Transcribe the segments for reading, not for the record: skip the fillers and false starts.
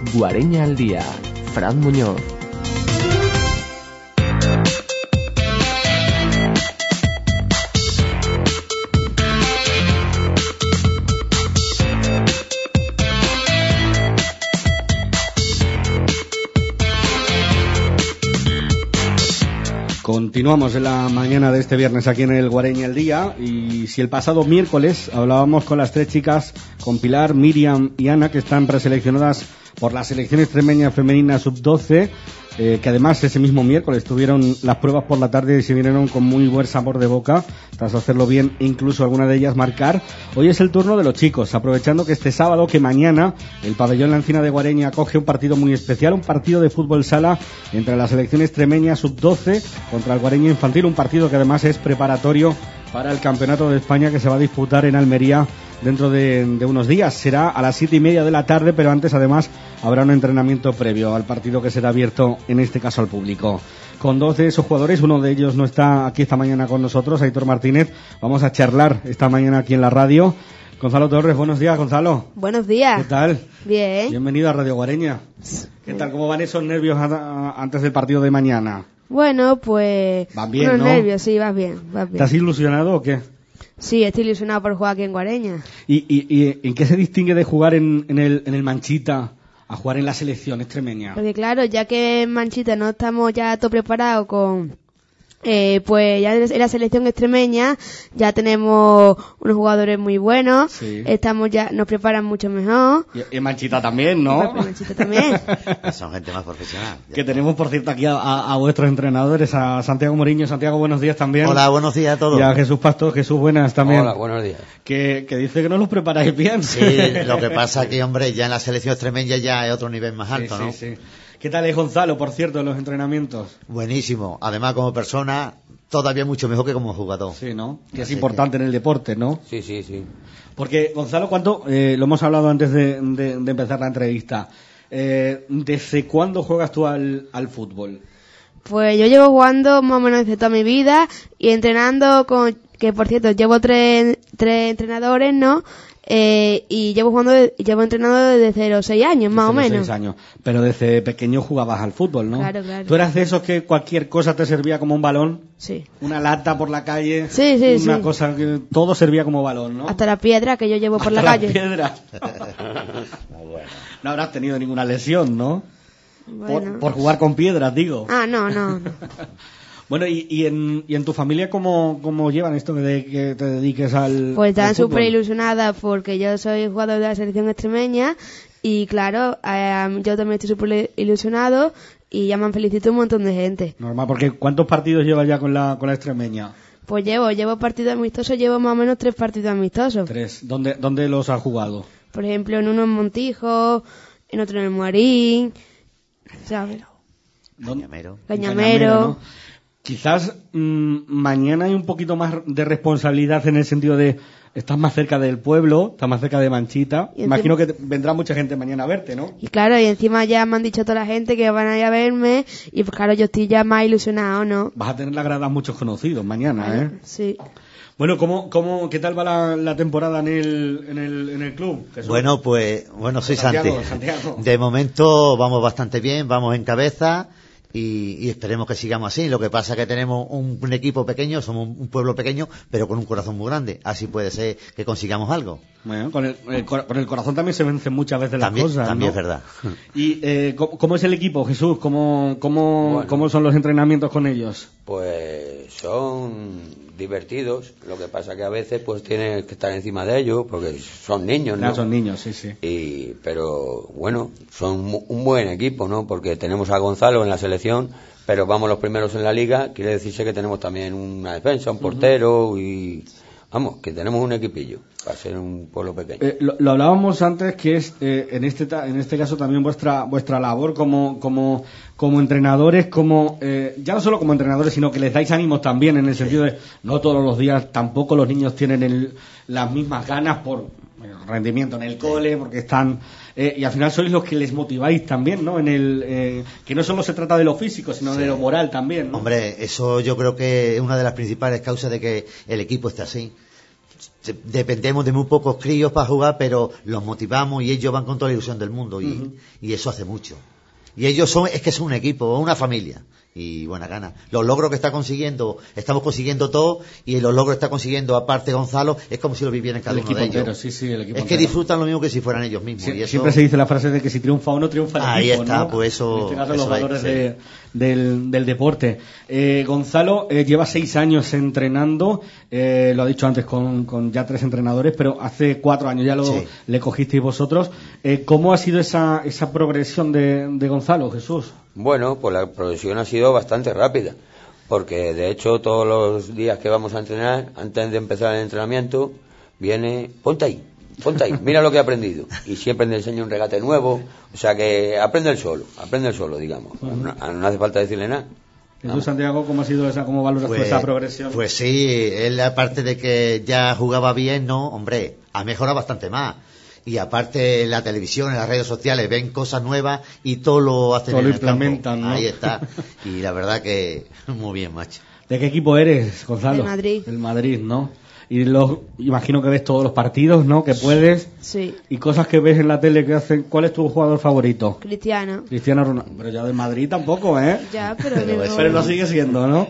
Guareña al día. Fran Muñoz. Continuamos en la mañana de este viernes aquí en el Guareña al Día, y si el pasado miércoles hablábamos con las tres chicas, con Pilar, Miriam y Ana, que están preseleccionadas por la selección extremeña femenina sub-12, que además ese mismo miércoles tuvieron las pruebas por la tarde y se vinieron con muy buen sabor de boca, tras hacerlo bien e incluso alguna de ellas marcar. Hoy es el turno de los chicos, aprovechando que este sábado, que mañana, el pabellón La Encina de Guareña acoge un partido muy especial, un partido de fútbol sala entre la selección extremeña sub-12 contra el Guareña infantil, un partido que además es preparatorio para el Campeonato de España que se va a disputar en Almería dentro de unos días. Será a las 7:30 de la tarde, pero antes además habrá un entrenamiento previo al partido que será abierto en este caso al público. Con dos de esos jugadores, uno de ellos no está aquí esta mañana con nosotros, Aitor Martínez. Vamos a charlar esta mañana aquí en la radio. Gonzalo Torres, buenos días, Gonzalo. Buenos días. ¿Qué tal? Bien. Bienvenido a Radio Guareña. ¿Qué tal? ¿Cómo van esos nervios antes del partido de mañana? Bueno, pues... Van bien, unos ¿no? nervios, sí, vas bien. ¿Estás ilusionado o qué? Sí, estoy ilusionado por jugar aquí en Guareña. ¿Y en qué se distingue de jugar en el Manchita a jugar en la selección extremeña? Porque claro, ya que en Manchita no estamos ya todo preparados con... pues ya en la selección extremeña ya tenemos unos jugadores muy buenos, sí. Nos preparan mucho mejor. Y en Manchita también, ¿no? En Manchita también. Son gente más profesional. Que tenemos, por cierto, aquí a vuestros entrenadores, a Santiago Moriño. Santiago, buenos días también. Hola, buenos días a todos. Y a Jesús Pastor. Jesús, buenas también. Hola, buenos días. Que dice que no los preparáis bien. Sí, lo que pasa que, hombre, ya en la selección extremeña ya es otro nivel más alto, sí, ¿no? Sí. ¿Qué tal es Gonzalo, por cierto, en los entrenamientos? Buenísimo. Además, como persona, todavía mucho mejor que como jugador. Sí, ¿no? Que es Así importante en el deporte, ¿no? Sí, sí, sí. Porque, Gonzalo, ¿cuánto? Lo hemos hablado antes de empezar la entrevista. ¿Desde cuándo juegas tú al fútbol? Pues yo llevo jugando más o menos desde toda mi vida y entrenando que por cierto llevo tres entrenadores, ¿no? Y llevo entrenando desde los 6 años, más o menos. 6 años. Pero desde pequeño jugabas al fútbol, ¿no? Claro, claro. ¿Tú eras de esos que cualquier cosa te servía como un balón? Sí. Una lata por la calle. Sí. Una cosa que todo servía como balón, ¿no? Hasta la piedra que yo llevo por la calle. Piedra. No habrás tenido ninguna lesión, ¿no? Bueno. Por jugar con piedras, digo. Ah, no. Bueno, y en tu familia, ¿cómo llevan esto de que te dediques al Pues están al fútbol? súper ilusionadas porque yo soy jugador de la selección extremeña y claro, yo también estoy súper ilusionado y ya me han felicitado un montón de gente. Normal, porque ¿cuántos partidos llevas ya con la extremeña? Pues llevo partidos amistosos, llevo más o menos 3 partidos amistosos. 3. ¿Dónde los has jugado? Por ejemplo, en uno en Montijo, en otro en el Moarín, ¿sabes? Cañamero. ¿No? Quizás mañana hay un poquito más de responsabilidad en el sentido de estás más cerca del pueblo, estás más cerca de Manchita. Imagino que vendrá mucha gente mañana a verte, ¿no? Y claro, y encima ya me han dicho toda la gente que van a ir a verme y pues claro, yo estoy ya más ilusionado, ¿no? Vas a tener la grada muchos conocidos mañana, ¿eh? Sí. Bueno, ¿qué tal va la temporada en el club? Jesús? Bueno, soy Santiago. De momento vamos bastante bien, vamos en cabeza. Y esperemos que sigamos así. Lo que pasa es que tenemos un equipo pequeño, somos un pueblo pequeño, pero con un corazón muy grande. Así puede ser que consigamos algo. Bueno, con el corazón también se vencen muchas veces las cosas, También ¿no? es verdad. ¿Y cómo es el equipo, Jesús? ¿Cómo son los entrenamientos con ellos? Pues son divertidos. Lo que pasa que a veces pues tienes que estar encima de ellos porque son niños, ¿no? Ya son niños, sí. Pero bueno, son un buen equipo, ¿no? Porque tenemos a Gonzalo en la selección, pero vamos los primeros en la liga. Quiere decirse que tenemos también una defensa, un portero y... Vamos, que tenemos un equipillo para ser un pueblo pequeño. Lo hablábamos antes, que es en este caso también vuestra labor como entrenadores, ya no solo como entrenadores, sino que les dais ánimos también, en el sentido de no todos los días tampoco los niños tienen las mismas ganas por rendimiento en el cole, porque están y al final sois los que les motiváis también, ¿no? Que no solo se trata de lo físico, sino de lo moral también, ¿no? Hombre, eso yo creo que es una de las principales causas de que el equipo esté así. dependemos de muy pocos críos para jugar, pero los motivamos y ellos van con toda la ilusión del mundo y eso hace mucho. Y ellos son un equipo, una familia. Y buena gana. Los logros que estamos consiguiendo todos, y los logros que está consiguiendo aparte Gonzalo, es como si lo vivieran cada uno de ellos. Entero, sí, el equipo es que entero. Disfrutan lo mismo que si fueran ellos mismos. Sí, y eso... Siempre se dice la frase de que si triunfa uno, triunfa el Ahí equipo. está, ¿no? pues eso. En este caso, eso los valores sí. del deporte. Gonzalo lleva 6 años entrenando, lo ha dicho antes con ya 3 entrenadores, pero hace 4 años ya le cogisteis vosotros. ¿Cómo ha sido esa progresión de Gonzalo, Jesús? Bueno, pues la progresión ha sido bastante rápida, porque de hecho todos los días que vamos a entrenar, antes de empezar el entrenamiento, viene, ponte ahí, mira lo que he aprendido, y siempre le enseño un regate nuevo, o sea que aprende el solo, digamos, no hace falta decirle nada. Jesús, Santiago, ¿cómo ha sido cómo valoras esa progresión? Pues sí, él aparte de que ya jugaba bien, no, hombre, ha mejorado bastante más. Y aparte en la televisión, en las redes sociales, ven cosas nuevas y todo lo hacen todo en lo el implementan, campo. ¿no? Ahí está. Y la verdad que muy bien, macho. ¿De qué equipo eres, Gonzalo? Del Madrid. Del Madrid, ¿no? Y imagino que ves todos los partidos, ¿no? Que puedes. Sí. Y cosas que ves en la tele que hacen. ¿Cuál es tu jugador favorito? Cristiano. Cristiano Ronaldo. Pero ya del Madrid tampoco, ¿eh? Ya, pero... Pero lo sigue siendo, ¿no?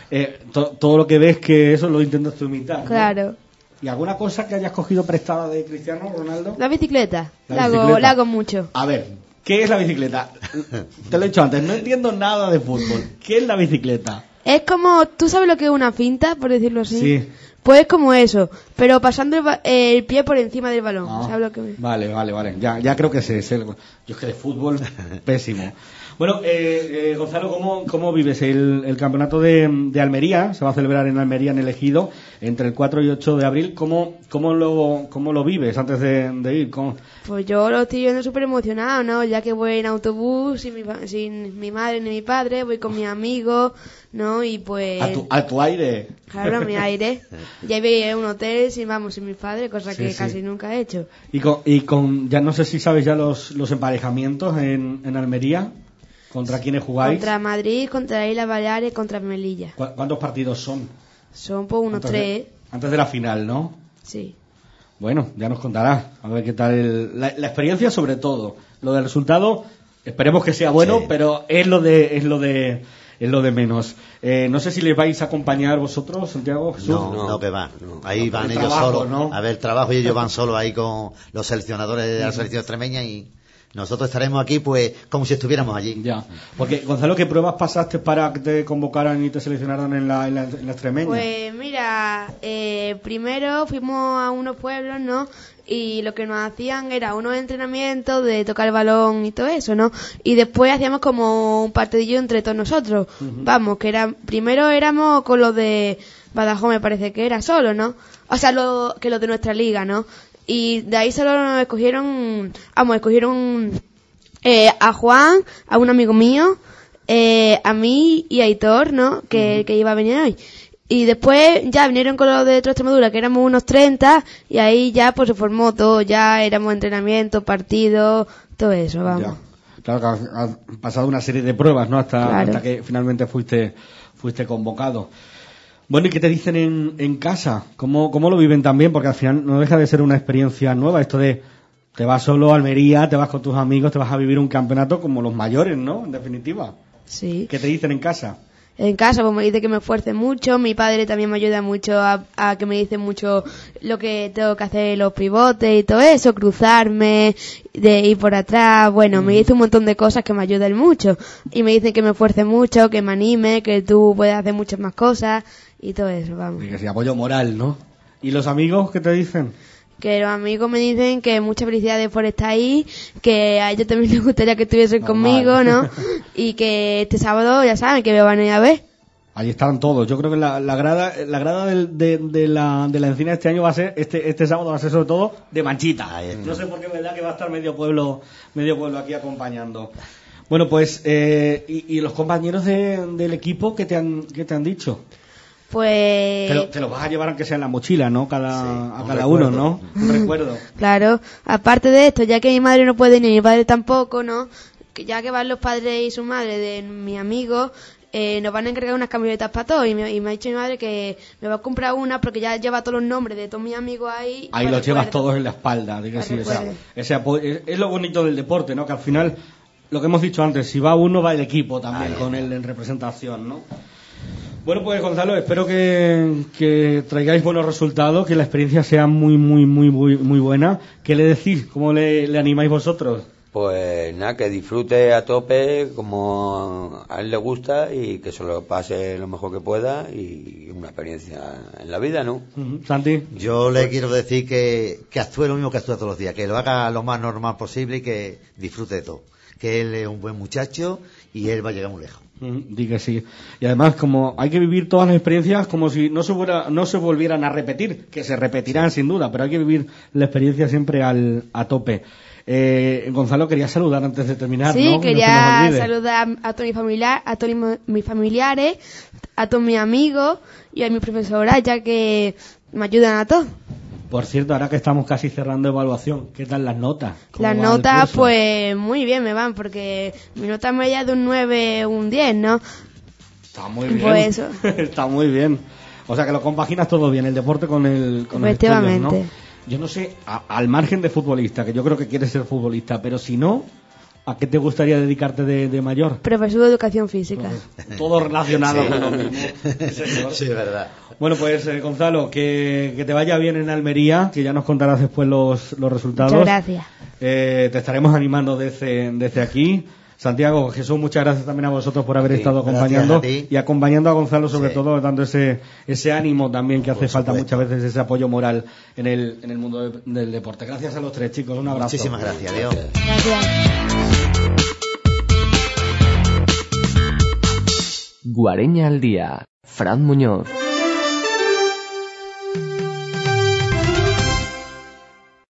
Todo lo que ves que eso lo intentas tú imitar, ¿no? Claro. ¿Y alguna cosa que hayas cogido prestada de Cristiano Ronaldo? La bicicleta. La La bicicleta. hago mucho. A ver, ¿qué es la bicicleta? Te lo he dicho antes, no entiendo nada de fútbol. ¿Qué es la bicicleta? Es como... ¿Tú sabes lo que es una finta, por decirlo así? Sí. Pues es como eso, pero pasando el pie por encima del balón. Ah, ¿Sabes lo que es? Vale. Ya creo que sé. Yo es que de fútbol, pésimo. Bueno, Gonzalo, ¿cómo vives? El campeonato de Almería se va a celebrar en Almería, en el Ejido, entre el 4 y 8 de abril. ¿Cómo lo vives antes de ir? Pues yo lo estoy viendo súper emocionado, ¿no? Ya que voy en autobús, sin mi madre ni mi padre, voy con mis amigos, ¿no? Y pues... A tu aire. Claro, a mi aire. Ya voy a un hotel sin mi padre, cosa que casi nunca he hecho. Y con ya no sé si sabes ya los emparejamientos en Almería. ¿Contra quiénes jugáis? Contra Madrid, contra Islas Baleares, contra Melilla. ¿Cuántos partidos son? Son pues unos 3. Antes de la final, ¿no? Sí. Bueno, ya nos contarás. A ver qué tal la experiencia, sobre todo. Lo del resultado, esperemos que sea bueno, Sí. pero es lo de menos. No sé si les vais a acompañar vosotros, Santiago, Jesús. No, que va. Ahí van ellos trabajo, solos. ¿no? A ver, trabajo y ellos van solos ahí con los seleccionadores de la selección extremeña y nosotros estaremos aquí pues como si estuviéramos allí. Ya. Porque, Gonzalo, ¿qué pruebas pasaste para que te convocaran y te seleccionaran en la extremeña? Pues mira, primero fuimos a unos pueblos, ¿no? Y lo que nos hacían era unos entrenamientos de tocar el balón y todo eso, ¿no? Y después hacíamos como un partidillo entre todos nosotros. Vamos, primero éramos con los de Badajoz, me parece que era solo, ¿no? O sea, los de nuestra liga, ¿no? Y de ahí solo nos escogieron a Juan, a un amigo mío, a mí y a Aitor, ¿no? Que iba a venir hoy. Y después ya vinieron con los de Extremadura, que éramos unos 30, y ahí ya pues se formó todo, ya éramos entrenamiento, partidos, todo eso, vamos. Ya. Claro que has pasado una serie de pruebas, ¿no? Hasta que finalmente fuiste convocado. Bueno, ¿y qué te dicen en casa? ¿Cómo lo viven también? Porque al final no deja de ser una experiencia nueva, esto de te vas solo a Almería, te vas con tus amigos, te vas a vivir un campeonato como los mayores, ¿no? En definitiva. Sí. ¿Qué te dicen en casa? En casa pues me dice que me esfuerce mucho, mi padre también me ayuda mucho a que me dice mucho lo que tengo que hacer, los pivotes y todo eso, cruzarme, de ir por atrás, bueno, me dice un montón de cosas que me ayudan mucho y me dicen que me esfuerce mucho, que me anime, que tú puedes hacer muchas más cosas y todo eso, vamos. Y que sea apoyo moral, ¿no? ¿Y los amigos qué te dicen? Que los amigos me dicen que muchas felicidades por estar ahí, que a ellos también les gustaría que estuviesen conmigo, ¿no? Y que este sábado, ya saben, que me van a ir a ver. Allí estarán todos. Yo creo que la grada de la Encina este año va a ser, este sábado va a ser sobre todo de Manchita. No sé por qué es verdad que va a estar medio pueblo aquí acompañando. Bueno, pues, y los compañeros del equipo, ¿qué te han dicho? Pues... Te lo vas a llevar aunque sea en la mochila, ¿no? A cada recuerdo. uno, ¿no? Un recuerdo. Claro, aparte de esto, ya que mi madre no puede ni mi padre tampoco, ¿no? Que ya que van los padres y su madre de mi amigo, nos van a encargar unas camisetas para todos y me ha dicho mi madre que me va a comprar una porque ya lleva todos los nombres de todos mis amigos ahí. Ahí los llevas todos en la espalda. De que sí, ese apoyo, es lo bonito del deporte, ¿no? Que al final, lo que hemos dicho antes, si va uno, va el equipo también con él en representación, ¿no? Bueno, pues Gonzalo, espero que traigáis buenos resultados, que la experiencia sea muy buena. ¿Qué le decís? ¿Cómo le animáis vosotros? Pues nada, que disfrute a tope como a él le gusta y que se lo pase lo mejor que pueda y una experiencia en la vida, ¿no? Santi. Yo le quiero decir que actúe lo mismo que actúa todos los días, que lo haga lo más normal posible y que disfrute de todo. Que él es un buen muchacho y él va a llegar muy lejos. Di que sí. Y además, como hay que vivir todas las experiencias como si no se volvieran a repetir, que se repetirán sin duda, pero hay que vivir la experiencia siempre a tope. Gonzalo, quería saludar antes de terminar. Sí, ¿no? quería saludar a todos mis familiares, a todos mis amigos y a mis profesoras, ya que me ayudan a todos. Por cierto, ahora que estamos casi cerrando evaluación, ¿qué tal las notas? Las notas, pues muy bien me van, porque mi nota media es de un 9, un 10, ¿no? Está muy bien. Pues eso. Está muy bien. O sea que lo compaginas todo bien, el deporte con el efectivamente. los estudios, ¿no? Yo no sé, al margen de futbolista, que yo creo que quieres ser futbolista, pero si no, ¿a qué te gustaría dedicarte de mayor? Profesor de educación física. Pues, todo relacionado con lo mismo. Sí, es verdad. Bueno, pues Gonzalo, que te vaya bien en Almería, que ya nos contarás después los resultados. Muchas gracias. Te estaremos animando desde aquí. Santiago, Jesús, muchas gracias también a vosotros por haber estado acompañando y acompañando a Gonzalo, sobre todo dando ese ánimo también que hace falta muchas veces, ese apoyo moral en el mundo del deporte. Gracias a los tres, chicos, un abrazo. Muchísimas gracias, Leo. Gracias. Guareña al día. Fran Muñoz.